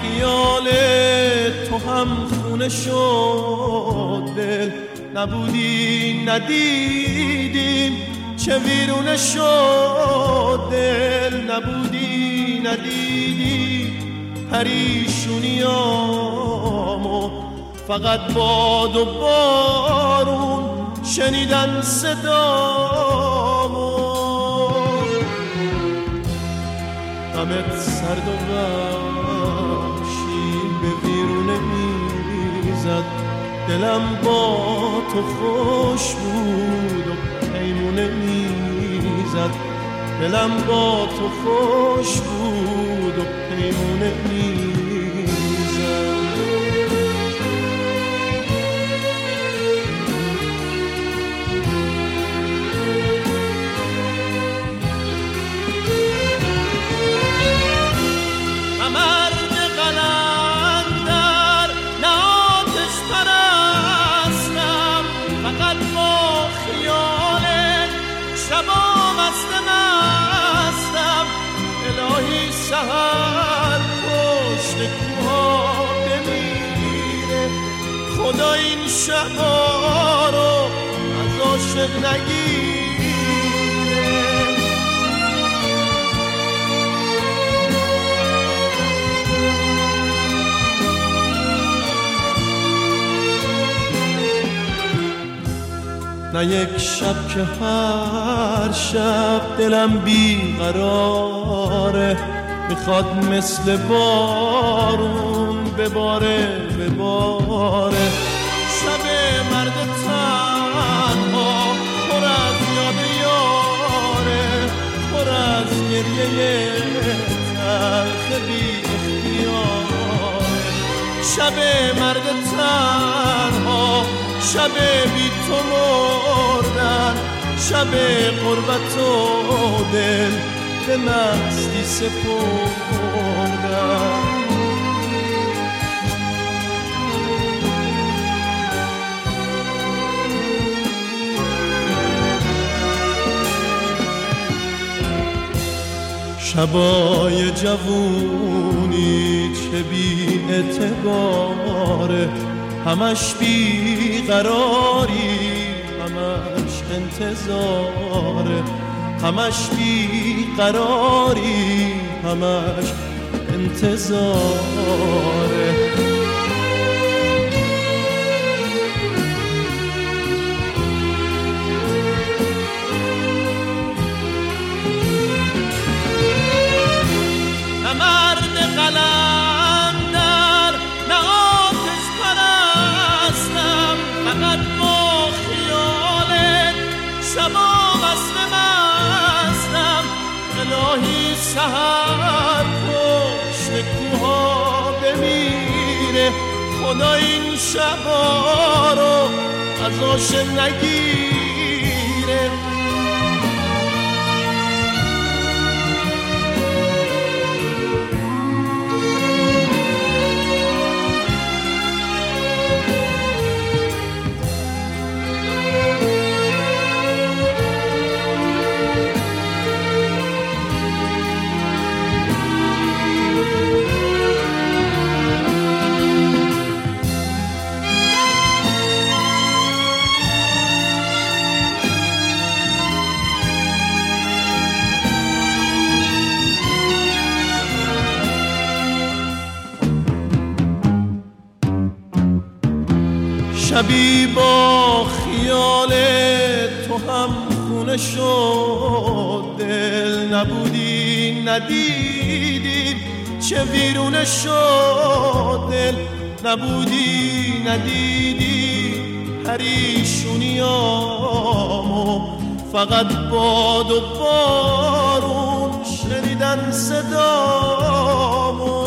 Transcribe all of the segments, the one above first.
خیال تو هم خونه شد دل، نبودی ندیدیم چه ویرونه شد دل، نبودی ندیدی پریشونیامو، فقط باد و بارون شنیدن صدامو. غمت سرد و وحشی به ویرونه میزد، دلم با تو خوش بود و پیمونه میزد، دلم با تو خوش بود و پیمونه میزد. سهر پشت کوها بمیره، خدا این شبا رو از عاشق نگیره. نه یک شب که هر شب دلم بیقراره، میخواد مثل بارون بباره بباره. شب مرد تنها پر از یاد یاره، پر از گریه تلخ بی اختیاره. شب مرد تنها، شب بی تو مردن، شب غربت و دل به مستی سپردن. شبای جوونی چه بی اعتباره، همش بی قراری، همش انتظاره، همش بی قراری، همش انتظاره. نه مرد قلندر، نه آتش پرستم، فقط با خیالت شبا وصل مستم. الهی سهر پشت کوها بمیره، خدا این شبا رو از عاشق نگیره. شبی با خیال تو هم خونه شد دل، نبودی ندیدی چه ویرونه شد دل، نبودی ندیدی پریشونیامو، فقط باد و بارون شنیدن صدامو.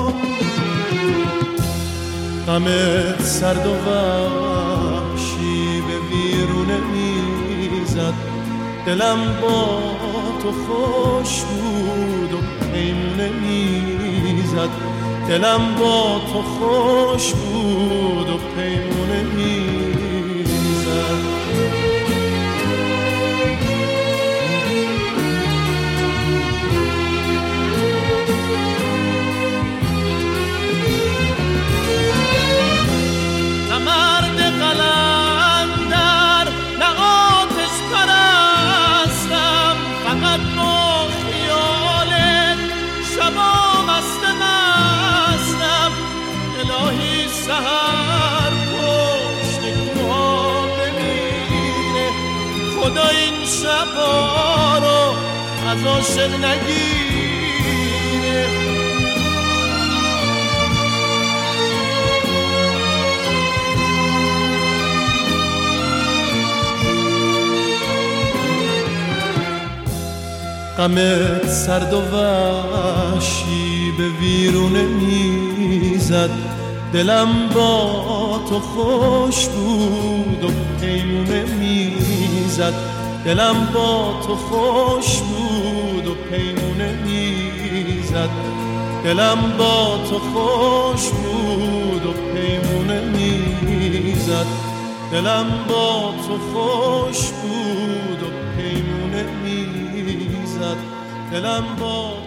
غمت سرد و وحشی به ویرونه میزد، دلم با تو خوش بود و پیمونه میزد، دلم با تو خوش بود و پیمونه میزد. سحر پشت کوها بمیره، خدا این شبا رو از عاشق نگیره. غمت سرد و وحشی به ویرونه میزد، دلم با تو خوش بود و پیمونه میزد. دلم با تو خوش بود و پیمونه میزد. دلم با تو خوش بود و پیمونه میزد. دلم با تو خوش بود و پیمونه میزد. دلم با